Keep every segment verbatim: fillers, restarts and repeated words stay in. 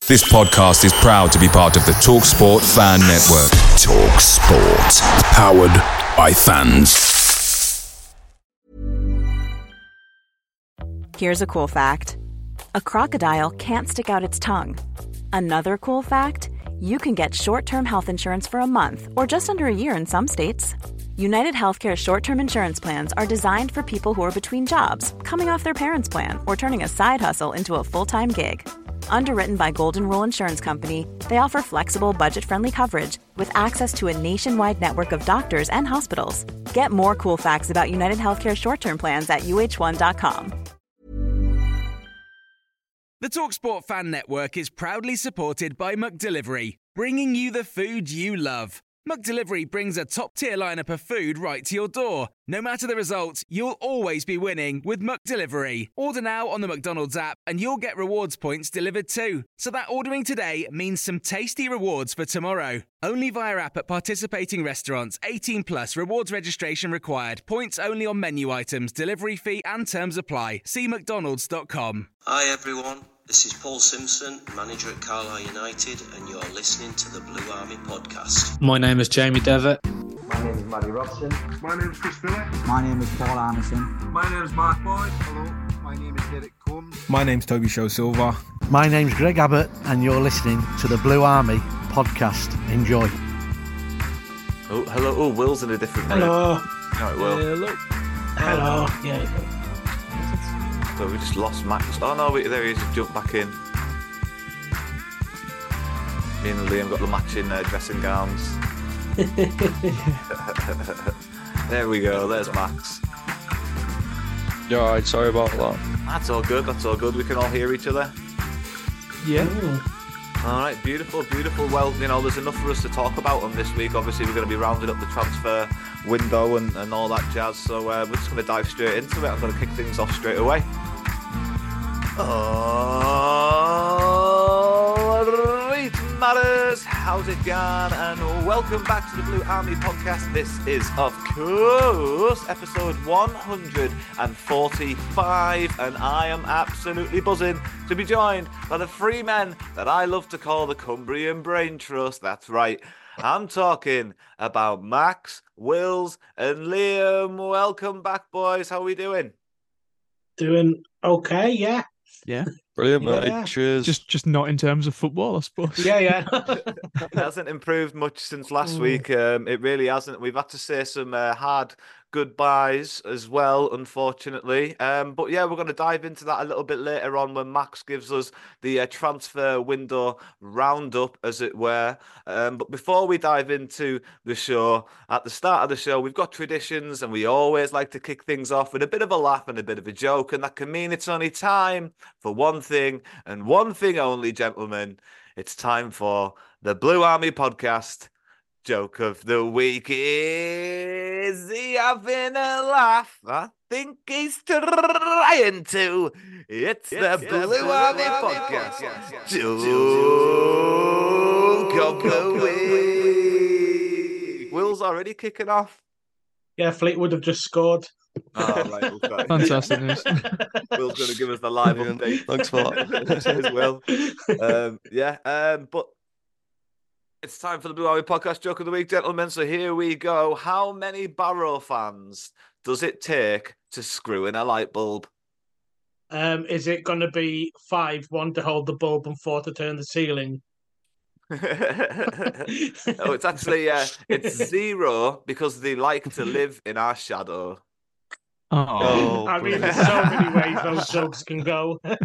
This podcast is proud to be part of the TalkSport Fan Network. TalkSport. Powered by fans. Here's a cool fact. A crocodile can't stick out its tongue. Another cool fact, you can get short-term health insurance for a month or just under a year in some states. United Healthcare short-term insurance plans are designed for people who are between jobs, coming off their parents' plan, or turning a side hustle into a full-time gig. Underwritten by Golden Rule Insurance Company, they offer flexible, budget-friendly coverage with access to a nationwide network of doctors and hospitals. Get more cool facts about United Healthcare short-term plans at U H one dot com. The TalkSport Fan Network is proudly supported by McDelivery, bringing you the food you love. McDelivery brings a top-tier lineup of food right to your door. No matter the result, you'll always be winning with McDelivery. Order now on the McDonald's app and you'll get rewards points delivered too. So that ordering today means some tasty rewards for tomorrow. Only via app at participating restaurants. eighteen plus, rewards registration required. Points only on menu items, delivery fee and terms apply. See mcdonalds dot com. Hi everyone. This is Paul Simpson, manager at Carlisle United, and you're listening to the Blue Army Podcast. My name is Jamie Devitt. My name is Matty Robson. My name is Chris Miller. My name is Paul Anderson. My name is Mark Boyd. Hello, my name is Derek Combs. My name's Toby Show Silva. My name's Greg Abbott, and you're listening to the Blue Army Podcast. Enjoy. Oh, hello. Oh, Will's in a different name. Hello. Right, Will. Hello. Hello. Yeah. So we just lost Max. Oh no, wait, there he is. He's jumped back in. Me and Liam got the matching uh, dressing gowns. There we go. There's Max. Yeah, alright. Sorry about that. That's all good. That's all good. We can all hear each other. Yeah. All right. Beautiful. Beautiful. Well, you know, there's enough for us to talk about on this week. Obviously, we're going to be rounding up the transfer window and, and all that jazz. So uh, we're just going to dive straight into it. I'm going to kick things off straight away. All right, matters. How's it going? And welcome back to the Blue Army Podcast. This is, of course, episode one hundred forty-five, and I am absolutely buzzing to be joined by the three men that I love to call the Cumbrian Brain Trust. That's right. I'm talking about Max, Wills, and Liam. Welcome back, boys. How are we doing? Doing okay, yeah. Yeah, brilliant, mate. Yeah. Cheers. Just, just not in terms of football, I suppose. Yeah, yeah. It hasn't improved much since last week. Um, it really hasn't. We've had to say some uh, hard goodbyes as well, unfortunately. Um, but yeah, we're going to dive into that a little bit later on when Max gives us the uh, transfer window roundup, as it were. Um, but before we dive into the show, at the start of the show, we've got traditions, and we always like to kick things off with a bit of a laugh and a bit of a joke, and that can mean it's only time for one thing and one thing only, gentlemen. It's time for the Blue Army Podcast. Joke of the week. Is he having a laugh? I think he's trying to. It's, it's the Blue, Blue Army Podcast. Podcast. Joke of the week. Will's already kicking off. Yeah, Fleetwood have just scored. Oh, right, okay. Fantastic news. Will's going to give us the live update. Thanks for that. Cheers, Will. Um, yeah, um, but it's time for the Blue Army Podcast Joke of the Week, gentlemen. So here we go. How many Barrow fans does it take to screw in a light bulb? Um, is it going to be five, one to hold the bulb and four to turn the ceiling? Oh, it's actually uh, it's zero because they like to live in our shadow. Oh, I mean, there's so many ways those jokes can go. But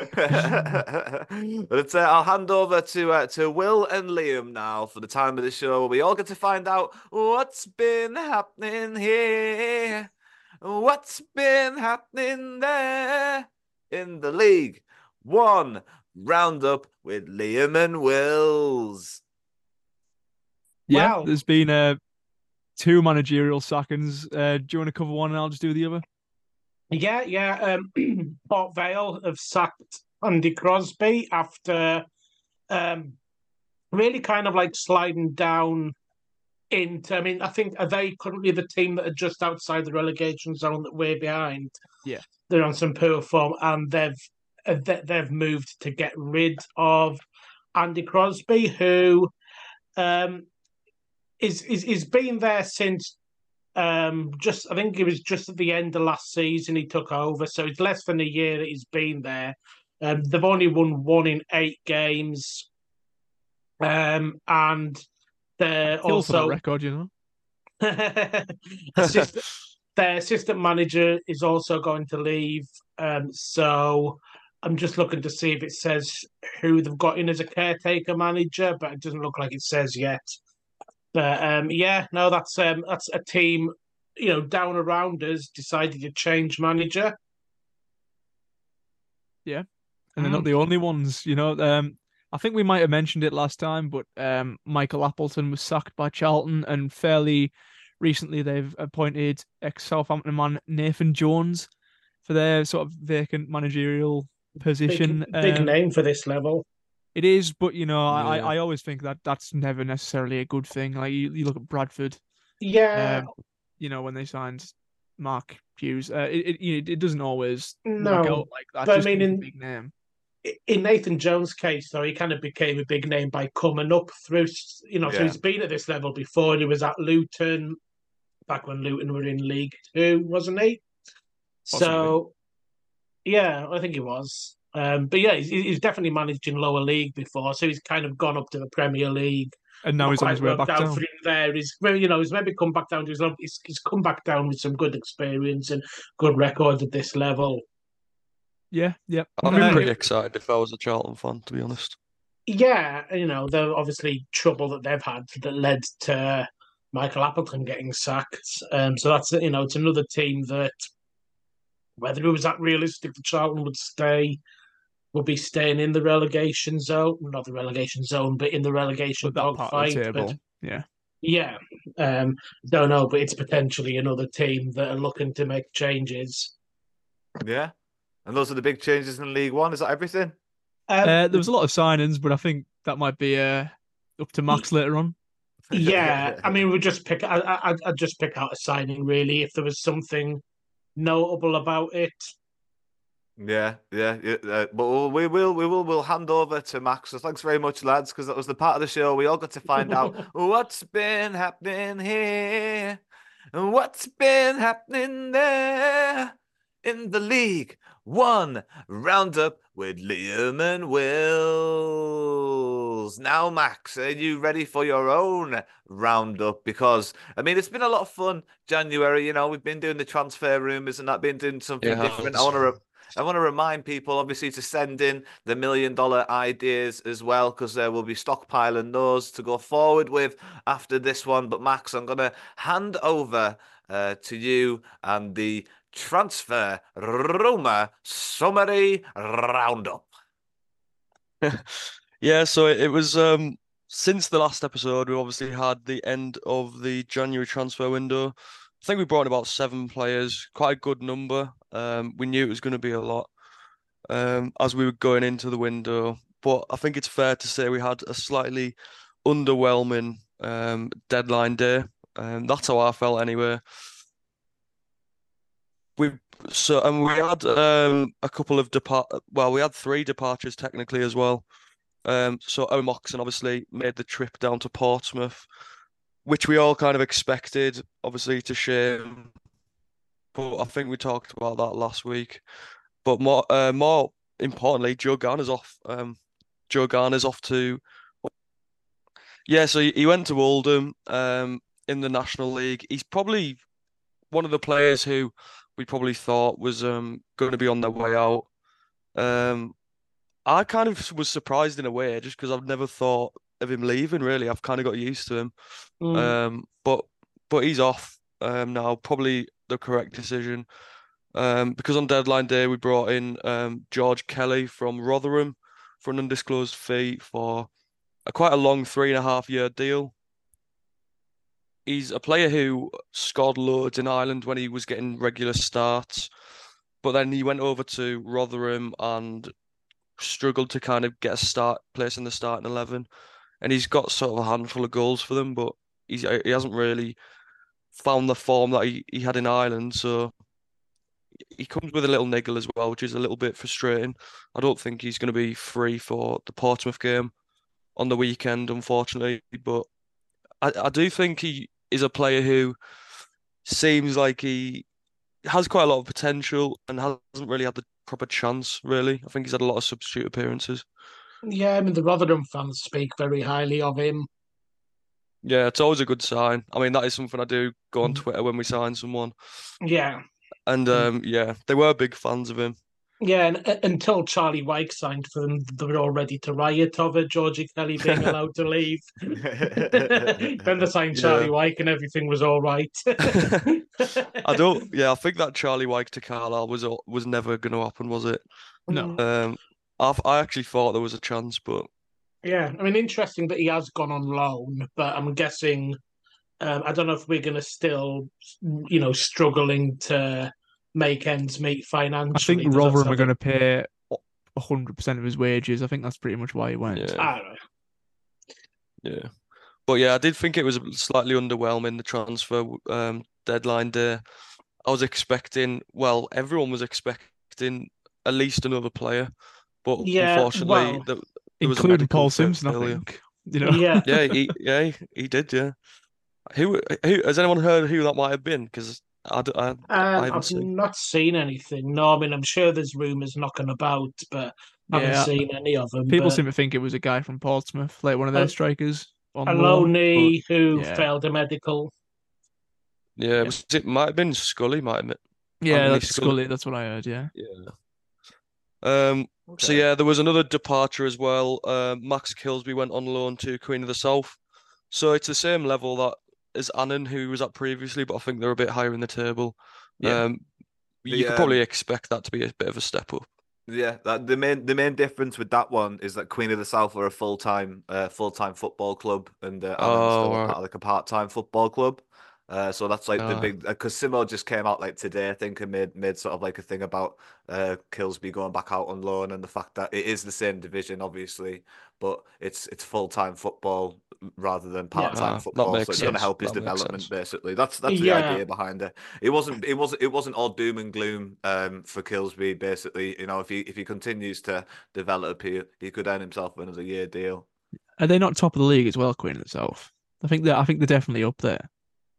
it's, uh, I'll hand over to uh, to Will and Liam now for the time of the show where we all get to find out what's been happening here, what's been happening there in the League One roundup with Liam and Wills. Yeah, Wow. there's been uh, two managerial sackings. Uh, do you want to cover one and I'll just do the other? Yeah, yeah. Um, Port Vale have sacked Andy Crosby after um, really kind of like sliding down into, I mean, I think, are they currently the team that are just outside the relegation zone that we're behind? Yeah. They're on some poor form, and they've uh, they- they've moved to get rid of Andy Crosby, who um, is is is been there since um, just I think it was just at the end of last season he took over, so it's less than a year that he's been there. Um, they've only won one in eight games, um, and they're Kill for that also record, you know. assistant, their assistant manager is also going to leave, um, so I'm just looking to see if it says who they've got in as a caretaker manager, but it doesn't look like it says yet. But um, yeah, no, that's um, that's a team, you know, down around us decided to change manager. Yeah, and they're not the only ones, you know. Um, I think we might have mentioned it last time, but um, Michael Appleton was sacked by Charlton, and fairly recently they've appointed ex-Southampton man Nathan Jones for their sort of vacant managerial position. Big, big um, name for this level. It is, but you know, I, Yeah. I always think that that's never necessarily a good thing. Like you, you look at Bradford, Yeah, um, you know, when they signed Mark Hughes, uh, it, it you know, it doesn't always no, work out like that. but I just mean, because in of a big name. in Nathan Jones' case, though, he kind of became a big name by coming up through, you know, so Yeah. he's been at this level before. He was at Luton back when Luton were in League Two, wasn't he? So, yeah, I think he was. Um, but yeah, he's, he's definitely managed in lower league before, so he's kind of gone up to the Premier League. And now Not he's on quite his way worked back out down. for him there. He's, well, you know, he's maybe come back down to his level. He's, he's come back down with some good experience and good record at this level. Yeah, yeah. I'd be Uh, pretty excited if I was a Charlton fan, to be honest. Yeah, you know, the obviously trouble that they've had that led to Michael Appleton getting sacked. Um, so that's, you know, it's another team that, whether it was that realistic that Charlton would stay, would be staying in the relegation zone, not the relegation zone, but in the relegation But that part of the dogfight. But table, yeah. yeah, um, don't know, but it's potentially another team that are looking to make changes. Yeah. And those are the big changes in League One. Is that everything? Um, Uh, there was a lot of signings, but I think that might be uh, up to Max later on. Yeah, I mean, we just pick. I, I, I'd just pick out a signing really if there was something notable about it. Yeah, yeah, yeah. Uh, but we will, we will, we'll hand over to Max. So thanks very much, lads, because that was the part of the show we all got to find out what's been happening here, and what's been happening there in the League One roundup with Liam and Wills. Now, Max, are you ready for your own roundup? Because I mean, it's been a lot of fun. January, you know, we've been doing the transfer rumors and that, been doing something Yeah, different. I it's- want to. Re- I want to remind people, obviously, to send in the million dollar ideas as well, because uh, we'll be stockpiling those to go forward with after this one. But Max, I'm going to hand over uh, to you and the transfer rumor summary roundup. Yeah, so it, it was um since the last episode, we obviously had the end of the January transfer window. I think we brought in about seven players, quite a good number. Um, we knew it was going to be a lot um, as we were going into the window, but I think it's fair to say we had a slightly underwhelming um, deadline day. Um, that's how I felt anyway. We so and we had um, a couple of depart. Well, we had three departures technically as well. Um, so Owen Moxon obviously made the trip down to Portsmouth, which we all kind of expected, obviously to shame. But I think we talked about that last week. But more, uh, more importantly, Joe Garner's off. Um, Joe Garner's off to. Yeah, so he, he went to Oldham um, in the National League. He's probably one of the players who we probably thought was um, going to be on their way out. Um, I kind of was surprised in a way, just because I've never thought of him leaving. Really, I've kind of got used to him. Mm. Um, but but he's off um, now. Probably the correct decision. Um, because on deadline day we brought in um, George Kelly from Rotherham for an undisclosed fee for a quite a long three and a half year deal. He's a player who scored loads in Ireland when he was getting regular starts, but then he went over to Rotherham and struggled to kind of get a start place in the starting eleven. And he's got sort of a handful of goals for them, but he's he hasn't really found the form that he, he had in Ireland. So he comes with a little niggle as well, which is a little bit frustrating. I don't think he's going to be free for the Portsmouth game. on the weekend, unfortunately. But I, I do think he is a player who seems like he has quite a lot of potential and hasn't really had the proper chance, really. I think he's had a lot of substitute appearances. Yeah, I mean, the Rotherham fans speak very highly of him. Yeah, it's always a good sign. I mean, that is something I do go on Twitter when we sign someone. Yeah. And um, yeah, they were big fans of him. Yeah, and uh, until Charlie Wyke signed for them, they were all ready to riot over Georgie Kelly being allowed to leave. Then they signed Charlie Yeah. Wyke and everything was all right. I don't. Yeah, I think that Charlie Wyke to Carlisle was was never going to happen, was it? No. Um, I I actually thought there was a chance, but Yeah, I mean, interesting that he has gone on loan, but I'm guessing, um, I don't know if we're going to still, you know, struggling to make ends meet I financially. think Does that Rotherham sound are going to pay one hundred percent of his wages. I think that's pretty much why he went. yeah, I don't know. yeah. But yeah, I did think it was slightly underwhelming, the transfer um, deadline day. I was expecting, well, everyone was expecting at least another player, but Yeah, unfortunately, well, there, there was a Including medical Paul Simpson, I failure. think. You know. Yeah. Yeah, he, yeah, he, he did. Yeah. Who, who has anyone heard who that might have been? Because I, d- I, I Um, haven't I've seen. not seen anything. No, I mean, I'm sure there's rumours knocking about, but I haven't Yeah. seen any of them. People but seem to think it was a guy from Portsmouth, like one of their Al- strikers on loan. Aloni, but who yeah. failed a medical. Yeah, was it might have been Scully, might have been. Yeah, Anthony that's Scully. That's what I heard. Yeah. Yeah. Um. So Okay. yeah, there was another departure as well. Um, Max Kilsby went on loan to Queen of the South. So it's the same level that as Annan, who was at previously, but I think they're a bit higher in the table. Yeah. Um, you The, could um, probably expect that to be a bit of a step up. Yeah, that, the main the main difference with that one is that Queen of the South are a full time uh, full time football club, and uh, Allen's Oh, still a right. part of like a part time football club. Uh, so that's like the Ah. big because Simo just came out like today, I think, and made made sort of like a thing about uh Kilsby going back out on loan and the fact that it is the same division, obviously, but it's it's full time football rather than part time Ah, that football. So makes it's going to sense. help his That makes development, sense. basically. That's that's the Yeah. idea behind it. It wasn't it wasn't it wasn't all doom and gloom um for Kilsby. Basically, you know, if he if he continues to develop, he he could earn himself another year deal. Are they not top of the league as well, Queen of the South? I think that I think they're definitely up there.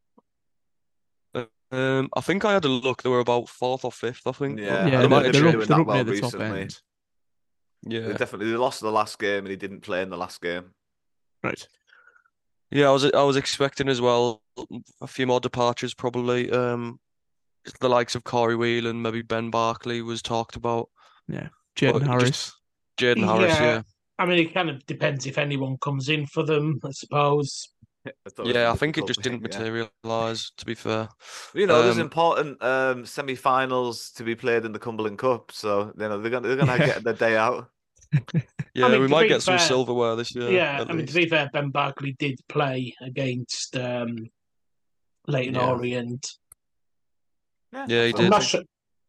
Um, I think I had a look. They were about fourth or fifth, I think. Yeah, Yeah, I they don't might think have they've they're been up, doing they're that up well near the top recently. end. Yeah. They definitely they lost the last game and he didn't play in the last game. Right. Yeah, I was I was expecting as well a few more departures probably. Um, the likes of Corey Whelan, maybe Ben Barkley was talked about. Yeah. Jaden But Harris. just Jaden Harris, Yeah. yeah. I mean, it kind of depends if anyone comes in for them, I suppose. It's always Yeah, a I think it difficult just thing, didn't yeah. materialise, to be fair. You know, there's Um, important um semi-finals to be played in the Cumberland Cup, so you know they're gonna they're gonna Yeah. get their day out. yeah, mean, we to might be get some fair- silverware this year. Yeah, at I mean, to least. be fair, Ben Barkley did play against um, Leighton Yeah. Orient. Yeah, he I'm did. not sure.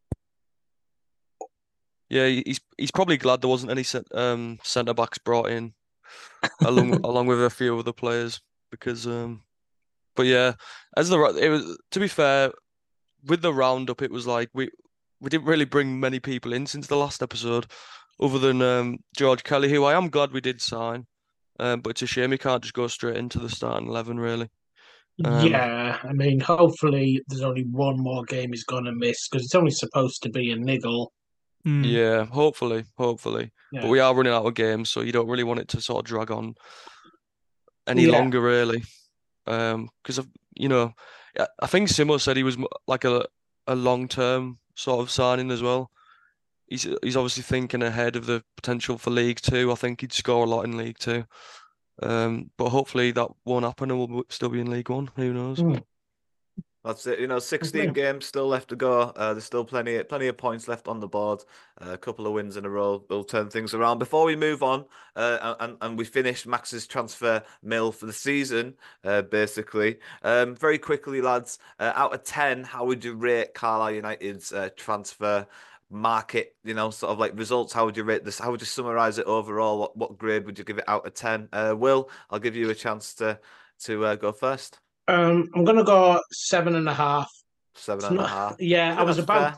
Yeah, he- he's he's probably glad there wasn't any cent- um centre backs brought in along along with a few other players because um but yeah, as the ra- it was to be fair with the roundup it was like we we didn't really bring many people in since the last episode other than um George Kelly, who I am glad we did sign. Um, but it's a shame he can't just go straight into the starting eleven really. Um, Yeah, I mean, hopefully there's only one more game he's going to miss because it's only supposed to be a niggle. Mm. Yeah, hopefully, hopefully. Yeah. But we are running out of games, so you don't really want it to sort of drag on any Yeah. longer, really. Um, because of you know, I I think Simo said he was m- like a a long term sort of signing as well. He's he's obviously thinking ahead of the potential for League Two. I think he'd score a lot in League Two. Um, but hopefully that won't happen and we'll still be in League One. Who knows? Mm. That's it. You know, sixteen games still left to go. Uh, there's still plenty, plenty of points left on the board. Uh, a couple of wins in a row will turn things around. Before we move on, uh, and and we finish Max's transfer mill for the season, uh, basically. Um, very quickly, lads. Uh, out of ten, how would you rate Carlisle United's uh, transfer market? You know, sort of like results. How would you rate this? How would you summarize it overall? What what grade would you give it out of ten? Uh, Will, I'll give you a chance to to uh, go first. Um, I'm going to go seven and a half. Seven It's and a not- half. Yeah, I think was that's about. fair.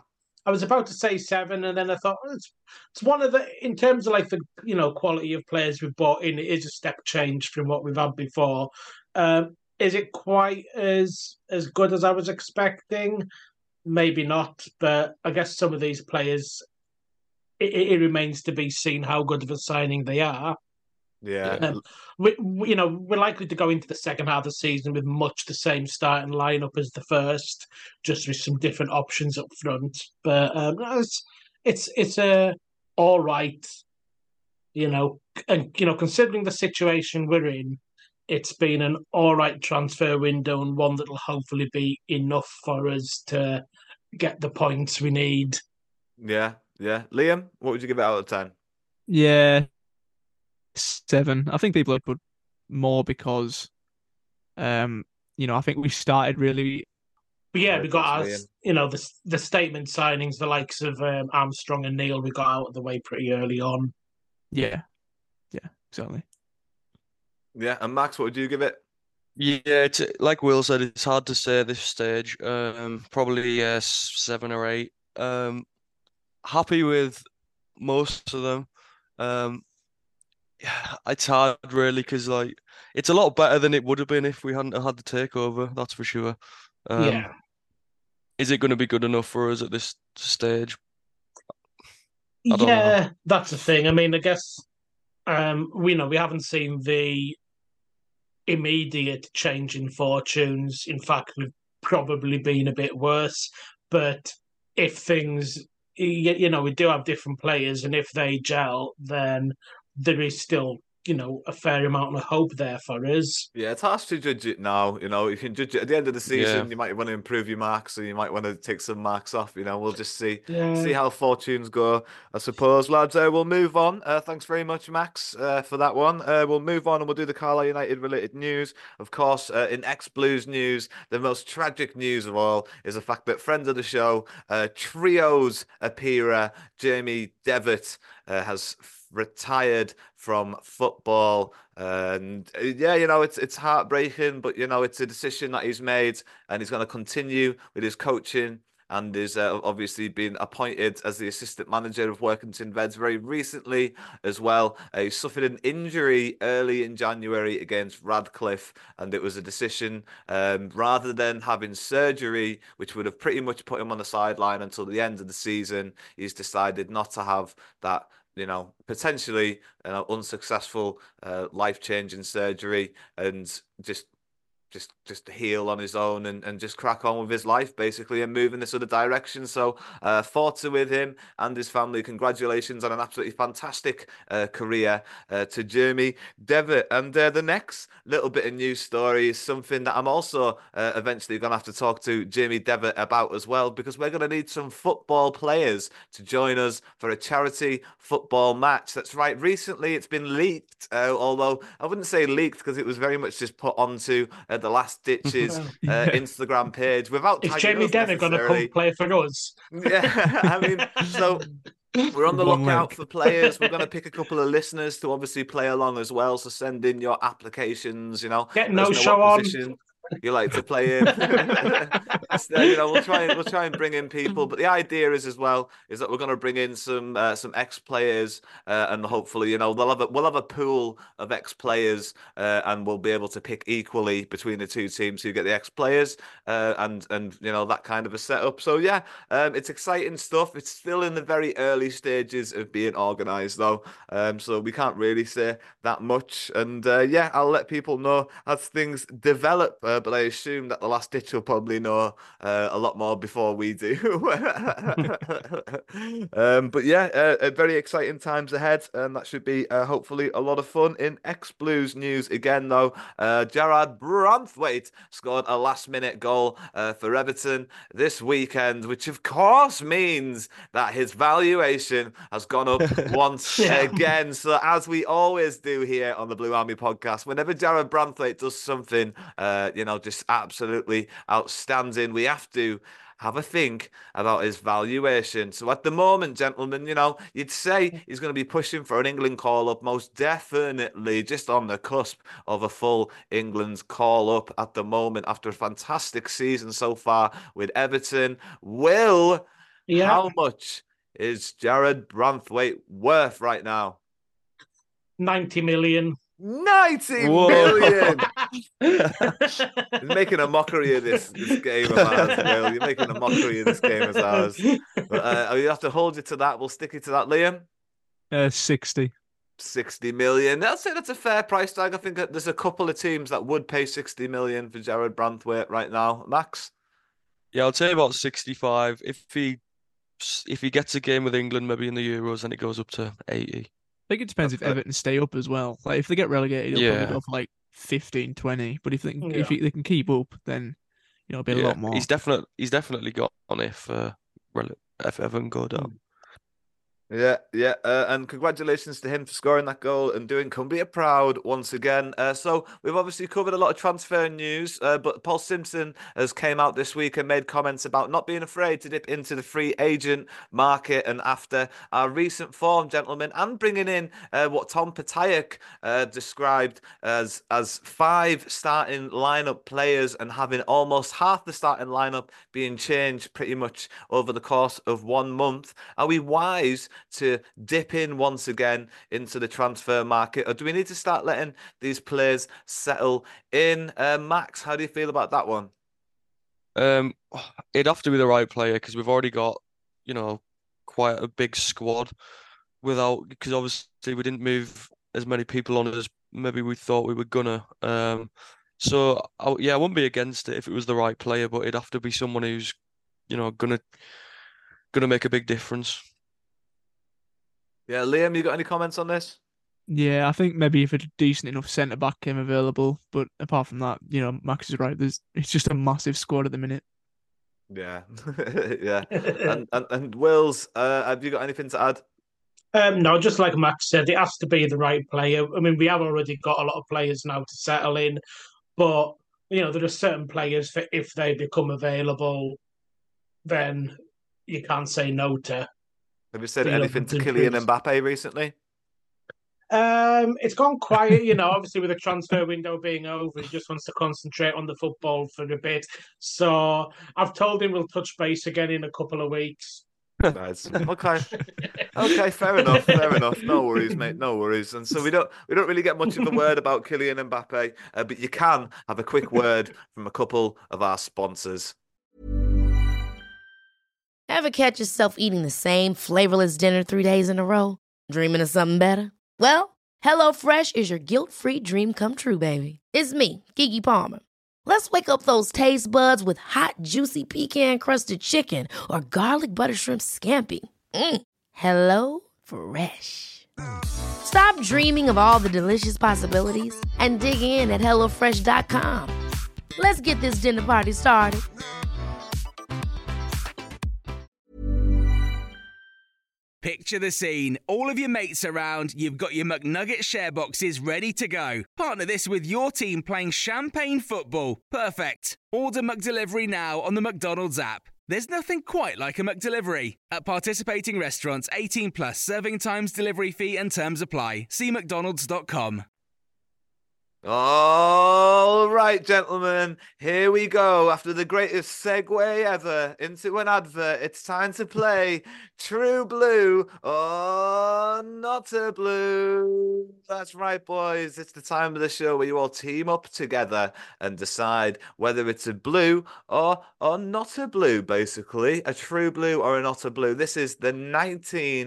I was about to say seven, and then I thought oh, it's it's one of the in terms of like the you know quality of players we've brought in. It is a step change from what we've had before. Um, is it quite as as good as I was expecting? Maybe not, but I guess some of these players, it, it remains to be seen how good of a signing they are. Yeah. Um, we, we, you know, we're likely to go into the second half of the season with much the same starting lineup as the first, just with some different options up front. But um, it's it's it's a all right, you know, and you know, considering the situation we're in, it's been an all right transfer window and one that'll hopefully be enough for us to get the points we need. Yeah, yeah. Liam, what would you give it out of ten? Yeah, seven. I think people have put more because, um, you know, I think we started really. But yeah, we got our, you know, the the statement signings, the likes of um, Armstrong and Neil, we got out of the way pretty early on. Yeah, yeah, exactly. Yeah, and Max, what would you give it? Yeah, it's like Will said, it's hard to say at this stage. Um, probably uh, seven or eight. Um, happy with most of them. Um, yeah, it's hard really because like it's a lot better than it would have been if we hadn't had the takeover. That's for sure. Um, yeah. Is it going to be good enough for us at this stage? Yeah, that's the thing. I mean, I guess um, we know we haven't seen the immediate change in fortunes. In fact, we've probably been a bit worse. But if things, you know, we do have different players, and if they gel, then there is still, you know, a fair amount of hope there for us. Yeah, it's hard to judge it now. You know, you can judge it at the end of the season. Yeah. You might want to improve your marks, or you might want to take some marks off. You know, we'll just see Yeah. see how fortunes go, I suppose, lads. Uh, we'll move on. Uh, thanks very much, Max, uh, for that one. Uh, we'll move on and we'll do the Carlisle United related news. Of course, uh, in ex-Blues news, the most tragic news of all is the fact that friend of the show, uh, Trios appearer Jamie Devitt, uh, has retired from football, and yeah, you know, it's it's heartbreaking, but you know, it's a decision that he's made, and he's going to continue with his coaching, and is uh, obviously been appointed as the assistant manager of Workington Reds very recently as well. Uh, he suffered an injury early in January against Radcliffe, and it was a decision um, rather than having surgery, which would have pretty much put him on the sideline until the end of the season. He's decided not to have that, you know, potentially an unsuccessful, uh, life-changing surgery, and just just just heal on his own and, and just crack on with his life, basically, and move in this other direction. So uh, forza with him and his family. Congratulations on an absolutely fantastic uh, career uh, to Jamie Devitt. And uh, the next little bit of news story is something that I'm also uh, eventually going to have to talk to Jamie Devitt about as well, because we're going to need some football players to join us for a charity football match. That's right. Recently, it's been leaked, uh, although I wouldn't say leaked because it was very much just put onto uh, the last ditches uh, Yeah. Instagram page without Is tagging Jamie us Devitt going to come necessarily. play for us? Yeah, I mean, so we're on the One lookout leg. for players. We're going to pick a couple of listeners to obviously play along as well. So send in your applications, you know. Get Let no us know show what on. position you like to play in. So, you know, we'll try and we'll try and bring in people. But the idea is as well is that we're going to bring in some uh, some ex players, uh, and hopefully, you know, they'll have a, we'll have a pool of ex players, uh, and we'll be able to pick equally between the two teams who get the ex players, uh, and and you know, that kind of a setup. So yeah, um, it's exciting stuff. It's still in the very early stages of being organised though, um, so we can't really say that much. And uh, yeah, I'll let people know as things develop. Uh, but I assume that the last ditch will probably know uh, a lot more before we do. um, but yeah, uh, very exciting times ahead, and that should be uh, hopefully a lot of fun. In ex-Blues news again, though, uh, Gerard Branthwaite scored a last-minute goal uh, for Everton this weekend, which of course means that his valuation has gone up once Yeah. again. So as we always do here on the Blue Army podcast, whenever Gerard Branthwaite does something, uh, you know, just absolutely outstanding, we have to have a think about his valuation. So at the moment, gentlemen, you know, you'd say he's going to be pushing for an England call-up, most definitely just on the cusp of a full England's call-up at the moment after a fantastic season so far with Everton. Will Yeah. How much is Jared Branthwaite worth right now? ninety million. ninety Whoa. million. He's making a mockery of this, this game of ours, Will. You're making a mockery of this game of ours. But uh, you have to hold you to that. We'll stick you to that, Liam. Uh, sixty. sixty million. I'd say that's a fair price tag. I think that there's a couple of teams that would pay sixty million for Jared Branthwaite right now. Max? Yeah, I'd say about sixty-five. If he if he gets a game with England, maybe in the Euros, then it goes up to eighty. I think it depends That's if fair. Everton stay up as well. Like if they get relegated, it'll Yeah. probably go for like fifteen, twenty. But if they can, Yeah. if they can keep up, then you know it'll be a Yeah, lot more. he's definitely he's definitely got on if uh, rele- if Everton go down. Yeah, yeah, uh, and congratulations to him for scoring that goal and doing Cumbria proud once again. Uh, so we've obviously covered a lot of transfer news, uh, but Paul Simpson has came out this week and made comments about not being afraid to dip into the free agent market. And after our recent form, gentlemen, and bringing in uh, what Tom Patayak uh, described as as five starting lineup players and having almost half the starting lineup being changed pretty much over the course of one month, are we wise to dip in once again into the transfer market, or do we need to start letting these players settle in? Uh, Max, how do you feel about that one? Um, it'd have to be the right player because we've already got, you know, quite a big squad without because obviously we didn't move as many people on as maybe we thought we were gonna. Um, so I, yeah, I wouldn't be against it if it was the right player, but it'd have to be someone who's, you know, gonna gonna make a big difference. Yeah, Liam, you got any comments on this? Yeah, I think maybe if a decent enough centre back came available, but apart from that, you know, Max is right. There's it's just a massive squad at the minute. Yeah, yeah. And and, and Wills, uh, have you got anything to add? Um, no, just like Max said, it has to be the right player. I mean, we have already got a lot of players now to settle in, but you know, there are certain players that if they become available, then you can't say no to. Have you said You know, anything to good Kylian moves. Mbappe recently? Um, it's gone quiet, you know, obviously with the transfer window being over, he just wants to concentrate on the football for a bit. So I've told him we'll touch base again in a couple of weeks. Nice. Okay. Okay, fair enough. Fair enough. No worries, mate. No worries. And so we don't we don't really get much of the word about Kylian Mbappe, uh, but you can have a quick word from a couple of our sponsors. Ever catch yourself eating the same flavorless dinner three days in a row? Dreaming of something better? Well, HelloFresh is your guilt-free dream come true, baby. It's me, Keke Palmer. Let's wake up those taste buds with hot, juicy pecan-crusted chicken or garlic butter shrimp scampi. Mm. Hello Fresh. Stop dreaming of all the delicious possibilities and dig in at hello fresh dot com. Let's get this dinner party started. Picture the scene. All of your mates around, you've got your McNugget share boxes ready to go. Partner this with your team playing champagne football. Perfect. Order McDelivery now on the McDonald's app. There's nothing quite like a McDelivery. At participating restaurants, eighteen plus, serving times, delivery fee and terms apply. See mcdonalds dot com. All right, gentlemen, here we go. After the greatest segue ever into an advert, it's time to play True Blue or Not a Blue. That's right, boys. It's the time of the show where you all team up together and decide whether it's a blue or, or not a blue, basically. A true blue or a not a blue. This is the nineteen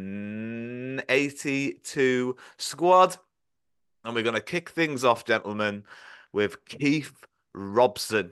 eighty-two squad. And we're going to kick things off, gentlemen, with Keith Robson.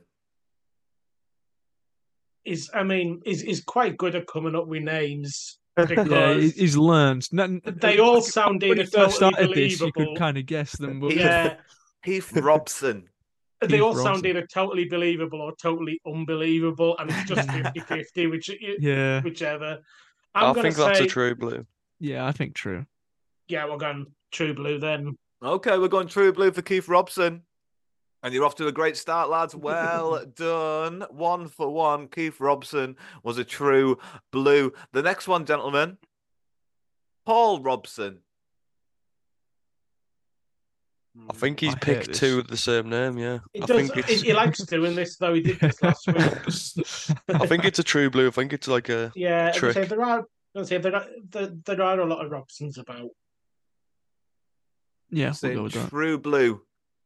Is I mean, is is quite good at coming up with names because Yeah, he- he's learned. No- they all sound when either you first totally started this, you believable. could kind of guess them, but Yeah, Keith Robson. they Keith all sound Robson. either totally believable or totally unbelievable, and it's just fifty-fifty, which Yeah. whichever. I I'm gonna think that's say, a true blue. Yeah, I think true. yeah, we're going true blue then. Okay, we're going True Blue for Keith Robson. And you're off to a great start, lads. Well done. One for one. Keith Robson was a true blue. The next one, gentlemen, Paul Robson. I think he's I hate picked this. two with the same name. Yeah, He I does. think He, it's. he likes doing this though. He did this last week. I think it's a true blue. I think it's like a, Yeah, a as I trick. say, there are. As I say, there are there, there are a lot of Robsons about. Yeah, we'll Saying go with that. true blue.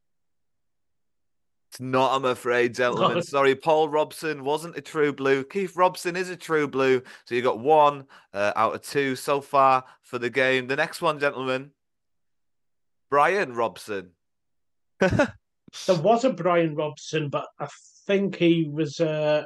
It's not, I'm afraid, gentlemen. No. Sorry, Paul Robson wasn't a true blue. Keith Robson is a true blue. So you got one uh, out of two so far for the game. The next one, gentlemen, Brian Robson. There was a Brian Robson, but I think he was uh,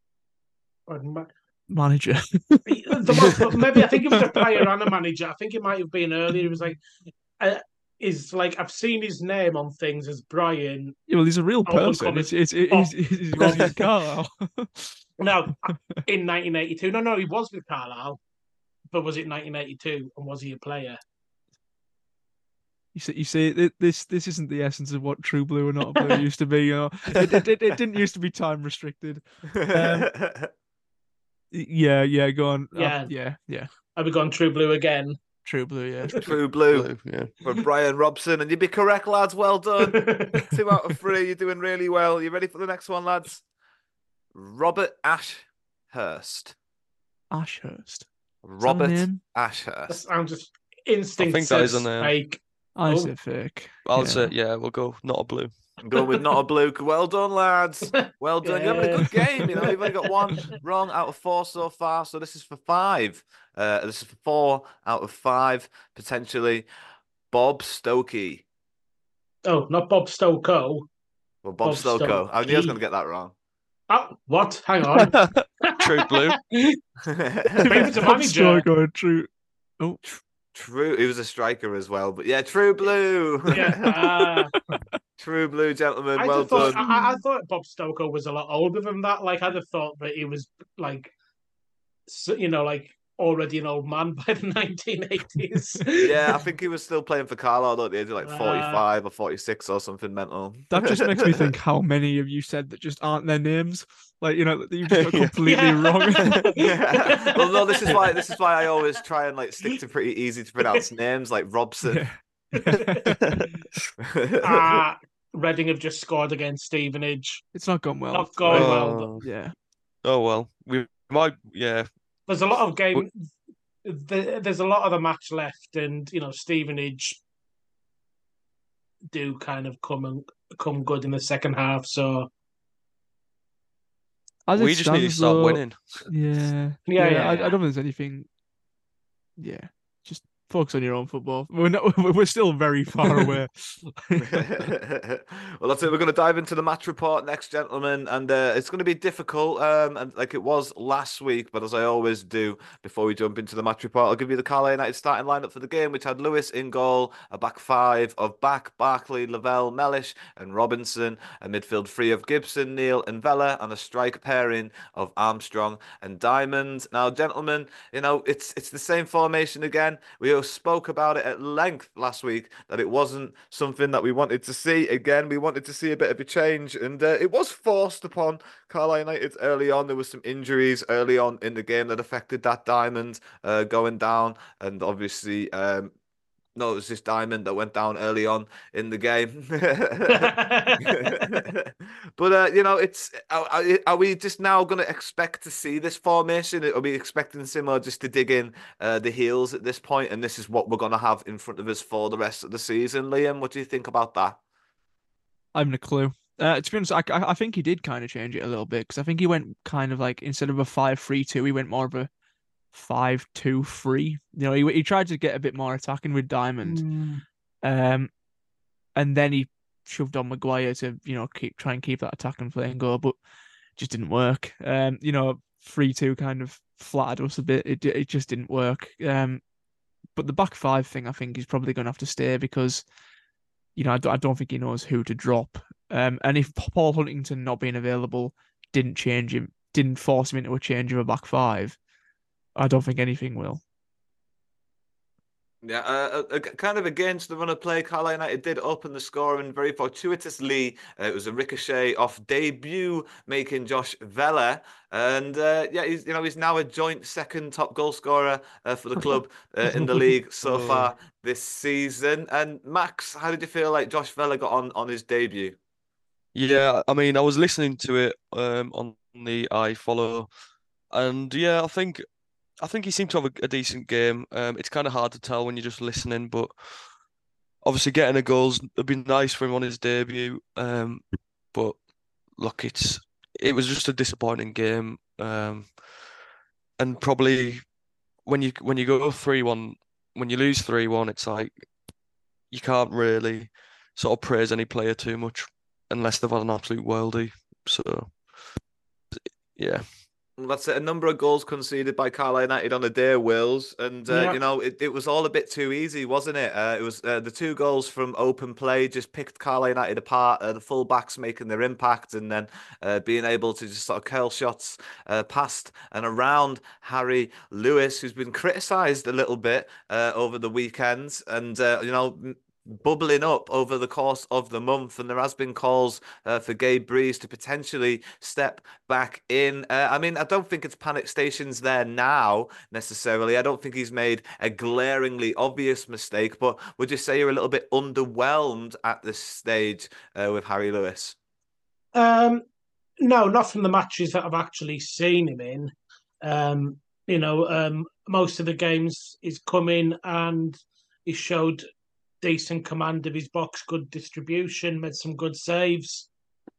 Manager. the one, maybe I think he was a player and a manager. I think it might have been earlier. He was like, uh, is like I've seen his name on things as Brian. Yeah, well, he's a real up and person. coming. It's it's it's, Oh, it's, it's, was he in Carlisle? No, in nineteen eighty-two. No, no, he was with Carlisle, but was it nineteen eighty-two? And was he a player? You see, you see, it- this this isn't the essence of what true blue or not blue used to be. You know, it, it, it, it didn't used to be time restricted. Um, yeah, yeah, go on. Uh, Yeah. yeah, yeah. Are we going True Blue again? True blue, yeah. True blue. Blue, yeah. For Brian Robson, and you'd be correct, lads. Well done. Two out of three. You're doing really well. You ready for the next one, lads? Robert Ashurst. Ashurst. Robert name? Ashurst. I'm just instinct I think that is says a name. fake. I Oh. say fake. I'll yeah. say yeah. We'll go not a blue. Go with not a blue. Well done, lads. Well done. You're having a good game. You know, you've only got one wrong out of four so far. So this is for five. Uh, this is for four out of five potentially. Bob Stokey. Oh, not Bob Stoko. Well, Bob, Bob Stoko. I knew I was Stokey. going to get that wrong. Oh, what? Hang on. True blue. Maybe it's a Bob manager. Stoker, true. Oh, True. He was a striker as well. But yeah, True Blue. Yeah. Uh, True Blue, gentlemen. I Well just thought done. I, I thought Bob Stoker was a lot older than that. Like I'd have thought that he was like, so, you know, like already an old man by the nineteen eighties. Yeah, I think he was still playing for Carlisle at the age of like Uh, forty-five or forty-six or something mental. that just makes me think how many of you said that just aren't their names. Like you know, that you just got completely Yeah. wrong. Yeah. Well, no, this is why this is why I always try and like stick to pretty easy to pronounce names like Robson. Ah, Reading have just scored against Stevenage. It's not gone well. Not going Oh. well. Though. Yeah. Oh well, we might. Yeah, There's a lot of game. the- There's a lot of the match left, and you know Stevenage do kind of come and come good in the second half. So As it we just need to stands, start though, winning. Yeah. Yeah, yeah, I, yeah. I don't think there's anything. Yeah. Just focus on your own football. We're not. We're still very far away. Well, that's it. We're going to dive into the match report next, gentlemen, and uh, it's going to be difficult, um, and like it was last week. But as I always do, before we jump into the match report, I'll give you the Carlisle United starting lineup for the game, which had Lewis in goal, a back five of Back, Barkley, Lavelle, Mellish, and Robinson, a midfield three of Gibson, Neal, and Vella, and a strike pairing of Armstrong and Diamond. Now, gentlemen, you know it's it's the same formation again. We spoke about it at length last week that it wasn't something that we wanted to see. Again, we wanted to see a bit of a change, and uh, it was forced upon Carlisle United early on. There was some injuries early on in the game that affected that Diamond uh, going down, and obviously um, no, it was this Diamond that went down early on in the game. But, uh, you know, it's are, are we just now going to expect to see this formation? Are we expecting similar just to dig in uh, the heels at this point, and this is what we're going to have in front of us for the rest of the season? Liam, what do you think about that? I haven't a clue. Uh, to be honest, I, I I think he did kind of change it a little bit because I think he went kind of like instead of a five three two, he went more of a five two three. You know, he he tried to get a bit more attacking with Diamond, um, and then he shoved on Maguire to you know keep try and keep that attacking play and go, but just didn't work. Um, you know, three two kind of flattered us a bit. It it just didn't work. Um, but the back five thing, I think, is probably going to have to stay because you know I don't, I don't think he knows who to drop. Um, and if Paul Huntington not being available didn't change him, didn't force him into a change of a back five, I don't think anything will. Yeah, uh, uh, kind of against the run of play, Carlisle United did open the score and very fortuitously. Uh, it was a ricochet off debut, making Josh Vela, and uh, yeah, he's you know he's now a joint second top goal scorer uh, for the club uh, in the league so far this season. And Max, how did you feel like Josh Vela got on on his debut? Yeah, I mean, I was listening to it um, on the iFollow, and yeah, I think I think he seemed to have a, a decent game. Um, it's kind of hard to tell when you're just listening, but obviously getting a goal's would be nice for him on his debut. Um, but look, it's it was just a disappointing game. Um, and probably when you when you go three one, when you lose three one, it's like you can't really sort of praise any player too much unless they've had an absolute worldie. So yeah. That's it. A number of goals conceded by Carlisle United on the day, Wills, and uh, Yeah. you know it, it was all a bit too easy, wasn't it? Uh, it was uh, the two goals from open play just picked Carlisle United apart. Uh, the full-backs making their impact, and then uh, being able to just sort of curl shots uh, past and around Harry Lewis, who's been criticised a little bit uh, over the weekends, and uh, you know. bubbling up over the course of the month, and there has been calls uh, for Gabe Breeze to potentially step back in. Uh, I mean, I don't think it's panic stations there now necessarily. I don't think he's made a glaringly obvious mistake, but would you say you're a little bit underwhelmed at this stage uh, with Harry Lewis? Um, no, not from the matches that I've actually seen him in. Um, you know, um, most of the games he's come in and he showed decent command of his box, good distribution, made some good saves.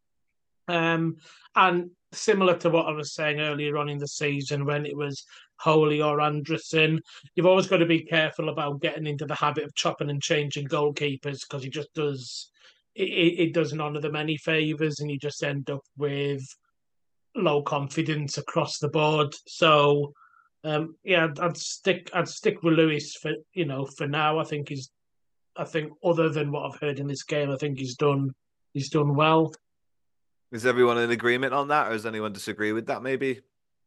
Um, and similar to what I was saying earlier on in the season when it was Holy or Anderson, you've always got to be careful about getting into the habit of chopping and changing goalkeepers because he just does it, it doesn't honour them any favours, and you just end up with low confidence across the board. So um, yeah, I'd, I'd stick I'd stick with Lewis for you know for now. I think he's I think other than what I've heard in this game, I think he's done he's done well. Is everyone in agreement on that, or does anyone disagree with that? Maybe.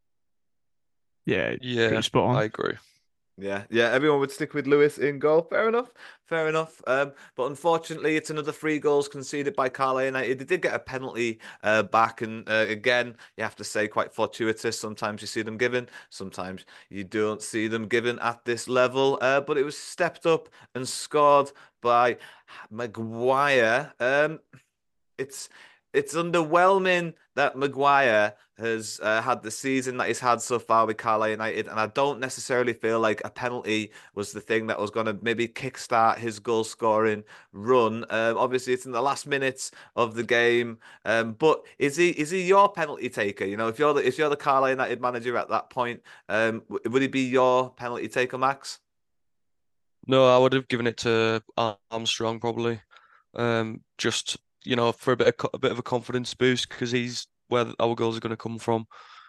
Yeah, yeah, spot on. I agree. Yeah, yeah, everyone would stick with Lewis in goal. Fair enough, fair enough. Um, but unfortunately, it's another three goals conceded by Carlisle United. They did get a penalty uh, back, and uh, again, you have to say quite fortuitous. Sometimes you see them given, sometimes you don't see them given at this level. Uh, but it was stepped up and scored by Maguire. Um, it's it's underwhelming that Maguire has uh, had the season that he's had so far with Carlisle United, and I don't necessarily feel like a penalty was the thing that was going to maybe kickstart his goal scoring run. Um, obviously, it's in the last minutes of the game, um, but is he is he your penalty taker? You know, if you're the if you're the Carlisle United manager at that point, um, would he be your penalty taker, Max? No, I would have given it to Armstrong probably. Um, just you know, for a bit of a bit of a confidence boost because he's where our goals are going to come from.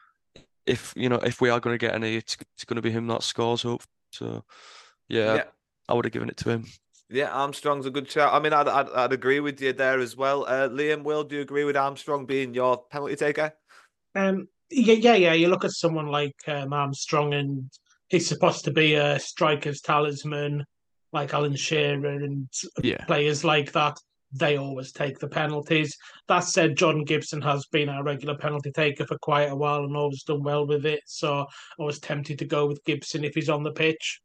If you know, if we are going to get any, it's it's going to be him that scores. Hope so. Yeah, Yeah. I would have given it to him. Yeah, Armstrong's a good shout. I mean, I'd I'd, I'd agree with you there as well. Uh, Liam, Will, do you agree with Armstrong being your penalty taker? Um, yeah, yeah, yeah. You look at someone like um, Armstrong, and he's supposed to be a striker's talisman, like Alan Shearer and Yeah. players like that. They always take the penalties. That said, John Gibson has been our regular penalty taker for quite a while and always done well with it. So I was tempted to go with Gibson if he's on the pitch.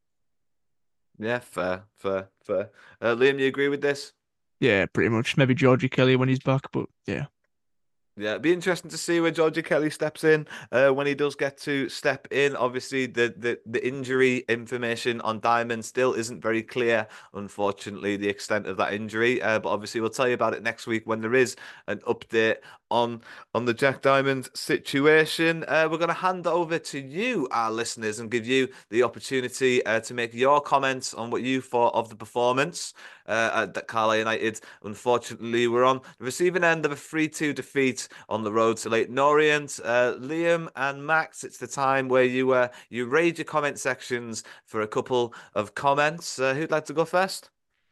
Yeah, fair, fair, fair. Uh, Liam, you agree with this? Yeah, pretty much. Maybe Georgie Kelly when he's back, but yeah. Yeah, it'd be interesting to see where Georgie Kelly steps in uh, when he does get to step in. Obviously, the, the, the injury information on Diamond still isn't very clear, unfortunately, the extent of that injury. Uh, but obviously, we'll tell you about it next week when there is an update on on the Jack Diamond situation. Uh, we're going to hand over to you, our listeners, and give you the opportunity uh, to make your comments on what you thought of the performance uh, that Carlisle United, unfortunately, were on the receiving end of a three two defeat on the road to Leyton Orient. Uh, Liam and Max, it's the time where you uh, you raid your comment sections for a couple of comments. Uh, who'd like to go first?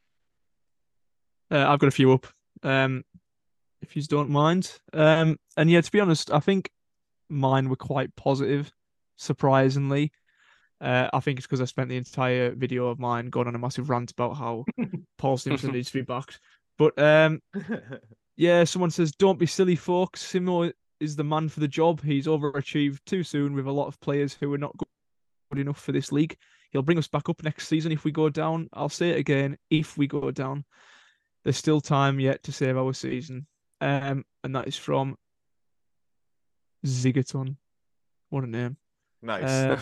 Uh, I've got a few up, um, if you don't mind. Um, and yeah, to be honest, I think mine were quite positive, surprisingly. Uh, I think it's because I spent the entire video of mine going on a massive rant about how Paul Simpson needs to be backed. But um, yeah, someone says, don't be silly, folks. Simo is the man for the job. He's overachieved too soon with a lot of players who are not good enough for this league. He'll bring us back up next season if we go down. I'll say it again, if we go down. There's still time yet to save our season. Um, and that is from Zigaton. What a name. Nice. Uh,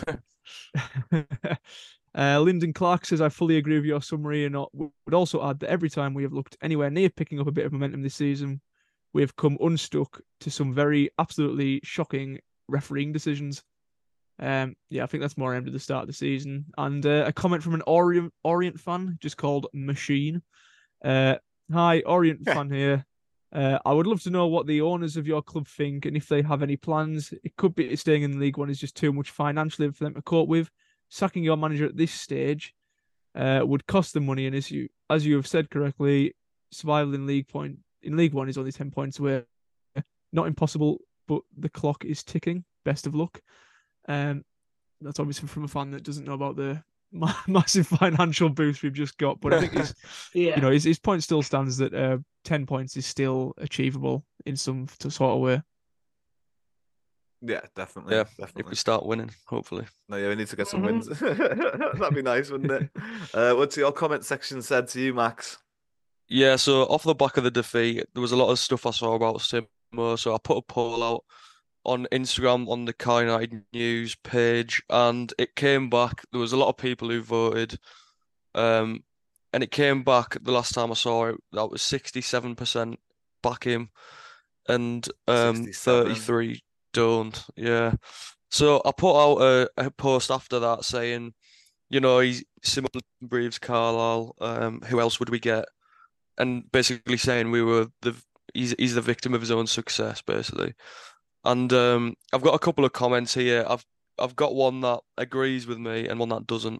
uh, Lyndon Clark says, I fully agree with your summary and would also add that every time we have looked anywhere near picking up a bit of momentum this season, we have come unstuck to some very absolutely shocking refereeing decisions. Um, yeah, I think that's more aimed at the start of the season. And uh, a comment from an Orient Orient fan, just called Machine. Uh, Hi, Orient fan here. Uh, I would love to know what the owners of your club think and if they have any plans. It could be staying in League One is just too much financially for them to cope with. Sacking your manager at this stage uh, would cost them money, and as you as you have said correctly, survival in League Point in League One is only ten points away. Not impossible, but the clock is ticking. Best of luck. Um, that's obviously from a fan that doesn't know about the ma- massive financial boost we've just got. But I think his, yeah. you know, his, his point still stands that uh, ten points is still achievable in some sort of way. Yeah, definitely. Yeah, definitely. if we start winning, hopefully. No, yeah, we need to get some Mm-hmm. wins. That'd be nice, wouldn't it? Uh, what's your comment section said to you, Max? Yeah, so off the back of the defeat, there was a lot of stuff I saw about Simo, so I put a poll out on Instagram on the Car United News page, and it came back. There was a lot of people who voted, um, and it came back the last time I saw it, that was sixty-seven percent back him, and um, thirty-three don't. Yeah. So I put out a, a post after that saying, you know, he's Simo breathes Carlisle. Um, who else would we get? And basically saying we were the he's he's the victim of his own success, basically. And um, I've got a couple of comments here. I've I've got one that agrees with me and one that doesn't.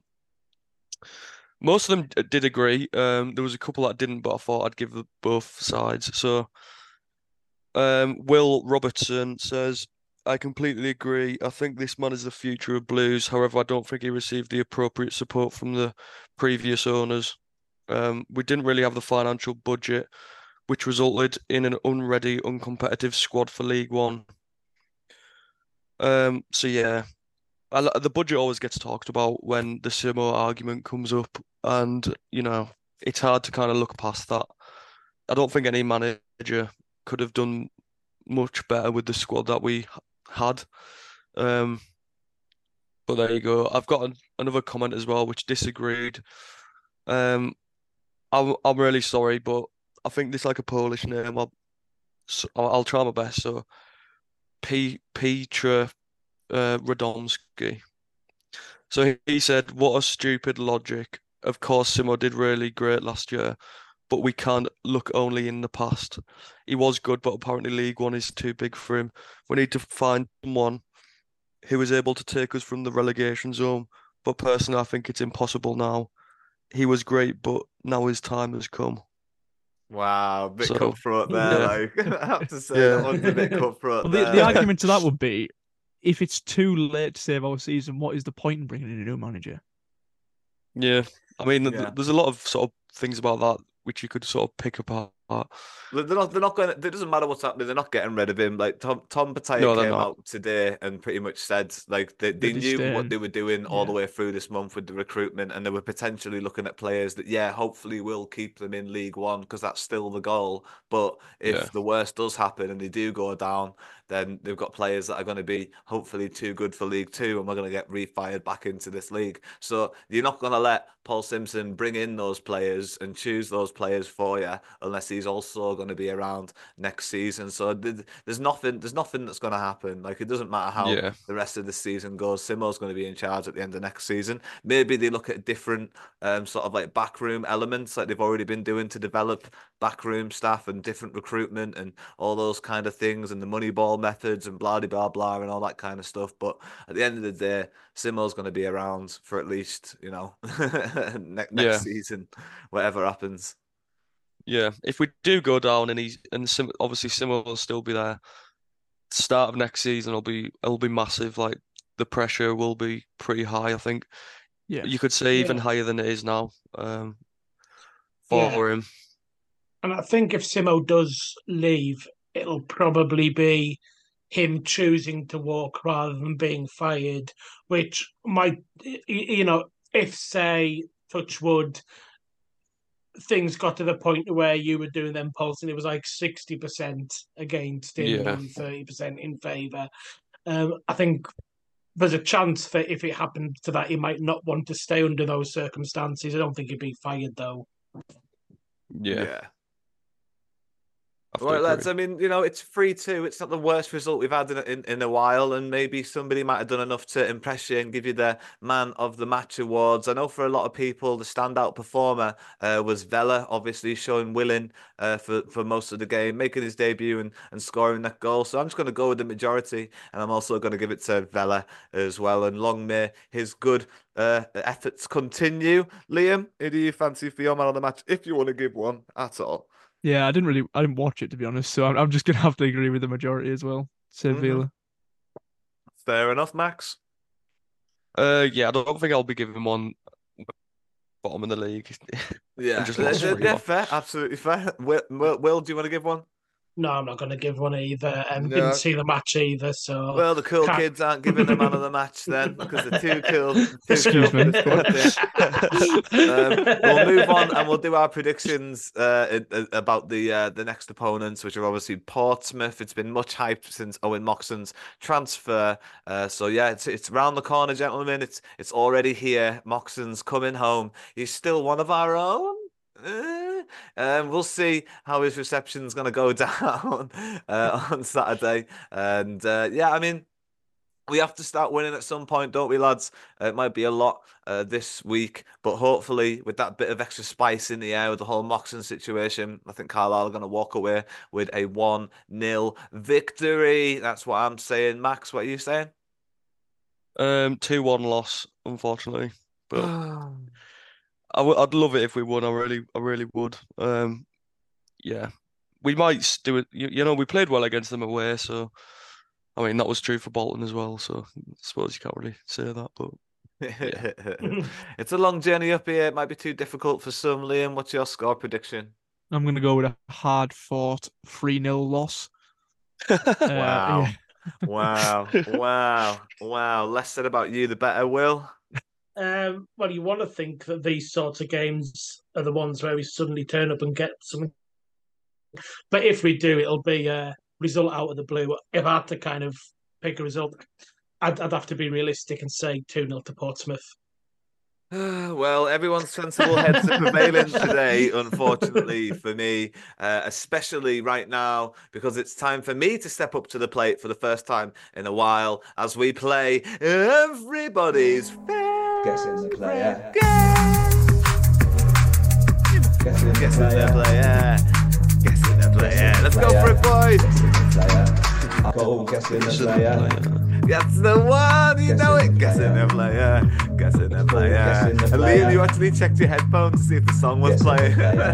Most of them did agree. Um, there was a couple that didn't, but I thought I'd give the both sides. So, um, Will Robertson says, I completely agree. I think this man is the future of Blues. However, I don't think he received the appropriate support from the previous owners. Um, we didn't really have the financial budget, which resulted in an unready, uncompetitive squad for League One. Um, so yeah, I, the budget always gets talked about when the Simo argument comes up, and you know it's hard to kind of look past that. I don't think any manager could have done much better with the squad that we had. Um, but there you go. I've got an, another comment as well which disagreed. Um, I'm I'm really sorry, but I think this is like a Polish name. I'll I'll, I'll try my best. So. P. Petra uh, Radomski. So he, he said, what a stupid logic. Of course, Simo did really great last year, but we can't look only in the past. He was good, but apparently League One is too big for him. We need to find someone who is able to take us from the relegation zone, but personally, I think it's impossible now. He was great, but now his time has come. Wow, a bit So, cutthroat there. yeah. Like I have to say, Yeah. that one's a bit cutthroat Well, the, there. the argument to that would be, if it's too late to save our season, what is the point in bringing in a new manager? Yeah, I mean, th- Yeah. there's a lot of sort of things about that which you could sort of pick apart. They're not. They're not going. It doesn't matter what's happening. They're not getting rid of him. Like Tom. Tom Pataya No, they're came not. out today and pretty much said like they, they That he's knew staying. what they were doing all Yeah. the way through this month with the recruitment, and they were potentially looking at players that yeah, hopefully will keep them in League One because that's still the goal. But if Yeah. the worst does happen and they do go down, then they've got players that are going to be hopefully too good for League Two, and we're going to get refired back into this league. So you're not going to let Paul Simpson bring in those players and choose those players for you unless he's also going to be around next season. So th- there's nothing, there's nothing that's going to happen. Like it doesn't matter how Yeah. the rest of the season goes. Simo's going to be in charge at the end of next season. Maybe they look at different um, sort of like backroom elements, like they've already been doing to develop backroom staff and different recruitment and all those kind of things and the money ball methods and blah blah blah and all that kind of stuff. But at the end of the day, Simo's going to be around for at least you know ne- next Yeah. season, whatever happens. Yeah, if we do go down and he's and Sim, obviously Simo will still be there. Start of next season will be it'll be massive. Like the pressure will be pretty high. I think Yeah. you could say even Yeah. higher than it is now. Um, for Yeah. him. And I think if Simo does leave, it'll probably be him choosing to walk rather than being fired, which might, y- you know, if say, touch wood, things got to the point where you were doing them polls and it was like sixty percent against him and Yeah. only thirty percent in favour. Um, I think there's a chance that if it happened to that, he might not want to stay under those circumstances. I don't think he'd be fired though. Yeah. Yeah. I have to Right, lads. agree. I mean, you know, it's three two. It's not the worst result we've had in, in in a while, and maybe somebody might have done enough to impress you and give you the Man of the Match awards. I know for a lot of people, the standout performer uh, was Vela, obviously showing willing uh, for for most of the game, making his debut and, and scoring that goal. So I'm just going to go with the majority, and I'm also going to give it to Vela as well. And long may his good uh, efforts continue. Liam, who do you fancy for your Man of the Match, if you want to give one at all? Yeah, I didn't really, I didn't watch it to be honest, so I'm, I'm just gonna have to agree with the majority as well. Say Mhm. Vela. Fair enough, Max. Uh, yeah, I don't think I'll be giving one bottom in the league. Yeah, And just they're, lost they're- three they're one. fair, absolutely fair. Will, Will, Will, do you want to give one? No, I'm not going to give one either. And No. didn't see the match either, so Well, the cool can't- kids aren't giving the Man of the Match then because they're too cool. Too Excuse cool me. for this content. um, we'll move on and we'll do our predictions uh, i- i- about the uh, the next opponents, which are obviously Portsmouth. It's been much hyped since Owen Moxon's transfer. Uh, so yeah, it's it's round the corner, gentlemen. It's it's already here. Moxon's coming home. He's still one of our own. Uh, um, we'll see how his reception's going to go down uh, on Saturday. And uh, yeah, I mean, we have to start winning at some point, don't we, lads? Uh, it might be a lot uh, this week, but hopefully with that bit of extra spice in the air with the whole Moxon situation, I think Carlisle are going to walk away with a one nil victory. That's what I'm saying. Max, what are you saying? Um, two one loss, unfortunately. But I w I'd love it if we won. I really, I really would. Um, yeah, we might s- do it. You, you know, we played well against them away, so I mean that was true for Bolton as well. So I suppose you can't really say that, but It's a long journey up here. It might be too difficult for some. Liam, what's your score prediction? I'm gonna go with a hard fought three nil loss. Uh, Wow. yeah. Wow. Wow. Wow. Less said about you, the better, Will. Um, well, you want to think that these sorts of games are the ones where we suddenly turn up and get something. But if we do, it'll be a result out of the blue. If I had to kind of pick a result, I'd, I'd have to be realistic and say two nil to Portsmouth. Well, everyone's sensible heads are prevailing today, unfortunately for me, uh, especially right now, because it's time for me to step up to the plate for the first time in a while as we play everybody's Guess in the player. Guess in the player. Guess in the player. Let's go for it, boys. Go guess in the player. That's the one, you know it. Guess in the player. Guess in the player. And Liam, you actually checked your headphones to see if the song was playing.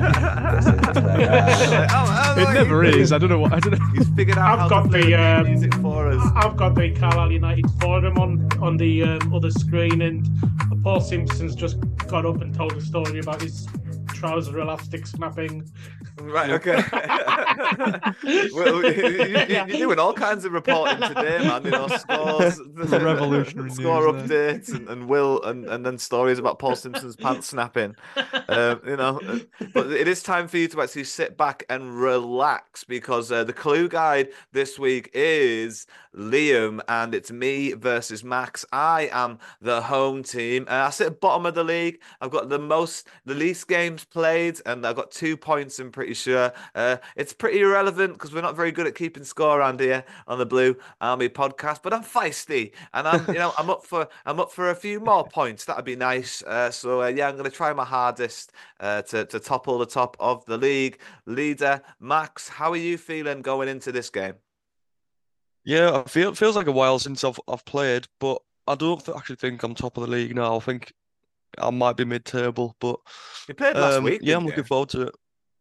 It never is. I don't know what. I don't know. He's figured out how I've got to play the the um, music for us. I've got the Carlisle United forum on on the um, other screen, and Paul Simpson's just got up and told a story about his trouser elastic snapping. Right, okay. Well, you, you, you're doing all kinds of reporting today, man. You know, scores, Revolutionary score news there. updates, and, and Will, and, and then stories about Paul Simpson's pants snapping. Um, you know, but it is time for you to actually sit back and relax because uh, the clue guide this week is Liam, and it's me versus Max. I am the home team. Uh, I sit at bottom of the league. I've got the most, the least games played, and I've got two points. I'm pretty sure. Uh, it's pretty irrelevant because we're not very good at keeping score around here on the Blue Army podcast. But I'm feisty, and I'm, you know, I'm up for, I'm up for a few more points. That'd be nice. Uh, so uh, yeah, I'm going to try my hardest uh, to to topple the top of the league. Leader Max, how are you feeling going into this game? yeah, I feel it feels like a while since I've I've played, but I don't th actually think I'm top of the league now. I think I might be mid-table, but You played last um, week, yeah, didn't I'm you? looking forward to it.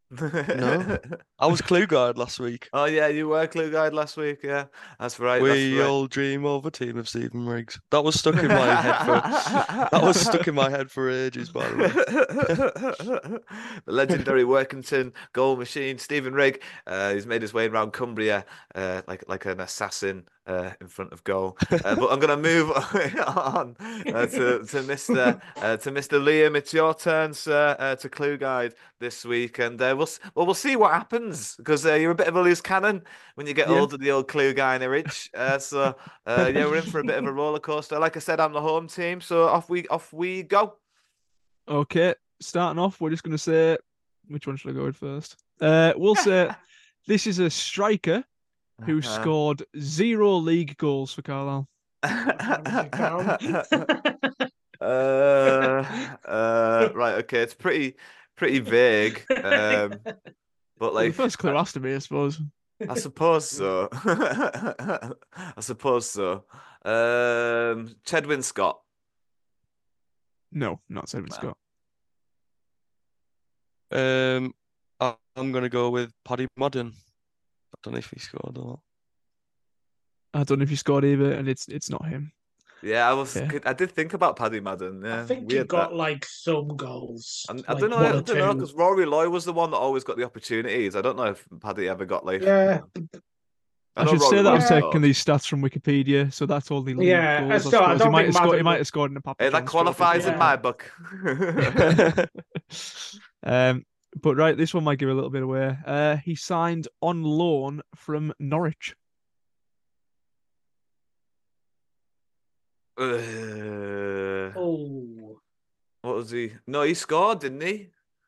No, I was clue guide last week. Oh yeah, you were clue guide last week. Yeah, that's right. We that's right. all dream of a team of Stephen Riggs. That was stuck in my head for that was stuck in my head for ages. By the way, the legendary Workington goal machine, Stephen Rigg. Uh, he's made his way around Cumbria uh, like like an assassin. Uh, in front of goal, uh, but I'm going to move on uh, to to Mister Uh, to Mister Liam. It's your turn, sir, uh, to clue guide this week, and uh, we'll well we'll see what happens because uh, you're a bit of a loose cannon when you get Yeah. older, the old clue guy Rich. Uh, so uh, yeah, we're in for a bit of a roller coaster. Like I said, I'm the home team, so off we off we go. Okay, starting off, we're just going to say, which one should I go with first? Uh, we'll say this is a striker who Uh-huh. scored zero league goals for Carlisle. uh, uh, right, okay, it's pretty pretty vague, um, but Well, like the first clue has to be, I suppose. I suppose so. I suppose so. Um, Chedwin Scott. No, not Sedgwick No. Scott. um, I- I'm gonna go with Paddy Madden. I don't know if he scored or not. I don't know if he scored either, and it's it's not him. Yeah, I was. Yeah. I did think about Paddy Madden. Yeah, I think weird he got that. like some goals. And I like don't know. one I or don't know two. because Rory Loy was the one that always got the opportunities. I don't know if Paddy ever got like. Yeah, I, know should Rory say that Loy I'm scored. taking these stats from Wikipedia, so that's all the league Yeah, goals. I still, I suppose. don't he might think have scored. He Madden- might have scored in a Papa Hey, that John's trophy. qualifies in Yeah. my book. Um, but right, this one might give a little bit away. Uh, he signed on loan from Norwich. Uh, oh, what was he? No, he scored, didn't he?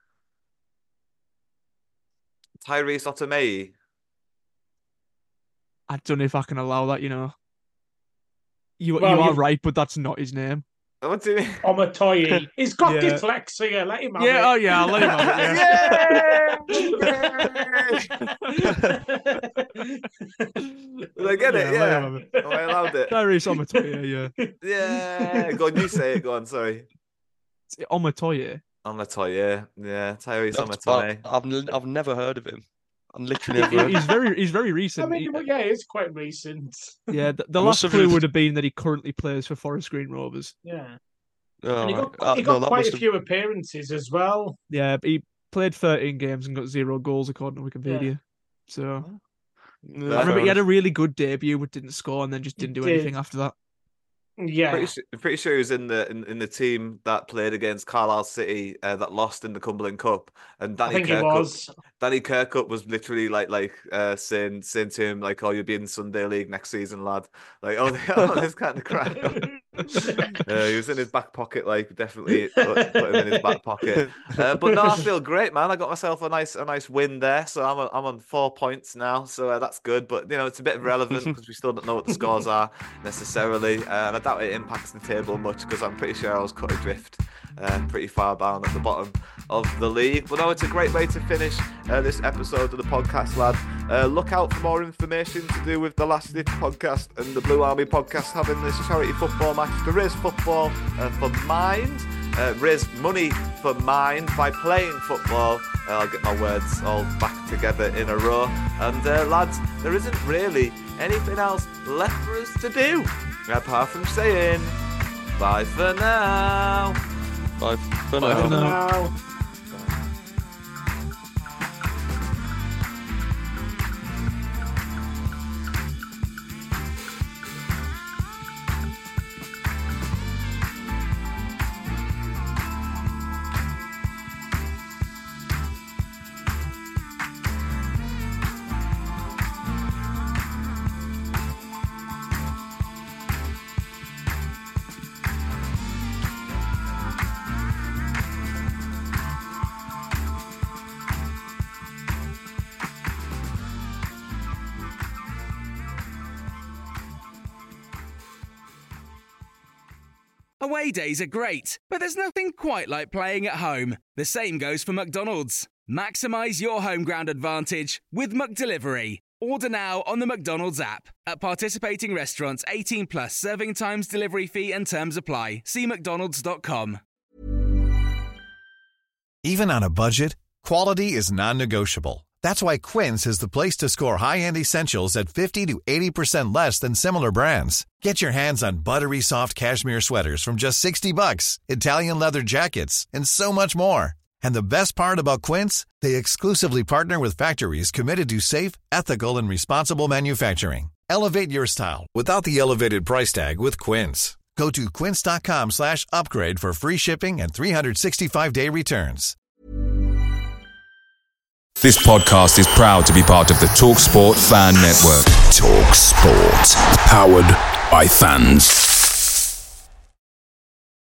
Tyrese Otomei. I don't know if I can allow that. You know, you Well, you are you've- right, but that's not his name. What do you mean? Omatoyi. He's got Yeah. dyslexia. Let him have Yeah, it. oh yeah, I'll let him have Did I get it? Yeah, let Yeah. him have it. Oh, I allowed it. Tyrese Omatoye, yeah. Yeah. Go on, you say it. Go on, sorry. It's Omatoye. Omatoye, yeah. Yeah, Tyrese That's Omatoye. bad. I've n- I've never heard of him. I'm literally He- never heard. He's very he's very I recent. mean, He- well, yeah, it's quite recent. yeah, the, the I must last have clue just- would have been that he currently plays for Forest Green Rovers. Yeah, Oh, and he right. got Uh, he no, got that quite must a have- few appearances as well. Yeah, but he played thirteen games and got zero goals according to Wikipedia. So Yeah, I fair remember he had a enough. really good debut but didn't score and then just didn't do did. anything after that. Yeah, Pretty, su- pretty sure he was in the in, in the team that played against Carlisle City uh, that lost in the Cumberland Cup, and I Danny think he Kirkup. was. Danny Kirkup was literally like like uh, saying saying to him like, "Oh, you'll be in Sunday League next season, lad." Like, oh, oh this kind of crap. Uh, he was in his back pocket, like definitely put, put him in his back pocket. Uh, but no, I feel great, man. I got myself a nice a nice win there, so I'm on, I'm on four points now, so uh, that's good. But you know, it's a bit irrelevant because we still don't know what the scores are necessarily, uh, and I doubt it impacts the table much because I'm pretty sure I was cut adrift uh, pretty far down at the bottom of the league. But no, it's a great way to finish uh, this episode of the podcast, lad. Uh, look out for more information to do with the Last Ditch podcast and the Blue Army podcast having this charity football match to raise football uh, for Mind, uh, raise money for Mind by playing football. Uh, I'll get my words all back together in a row. And uh, lads, there isn't really anything else left for us to do apart from saying bye for now. Bye for Bye now. for now. Now. Away days are great, but there's nothing quite like playing at home. The same goes for McDonald's. Maximise your home ground advantage with McDelivery. Order now on the McDonald's app. At participating restaurants, eighteen plus serving times, delivery fee and terms apply. See mcdonalds dot com. Even on a budget, quality is non-negotiable. That's why Quince is the place to score high-end essentials at fifty to eighty percent less than similar brands. Get your hands on buttery soft cashmere sweaters from just sixty bucks, Italian leather jackets, and so much more. And the best part about Quince, they exclusively partner with factories committed to safe, ethical, and responsible manufacturing. Elevate your style without the elevated price tag with Quince. Go to quince.com slash upgrade for free shipping and three sixty-five day returns. This podcast is proud to be part of the TalkSport Fan Network. TalkSport. Powered by fans.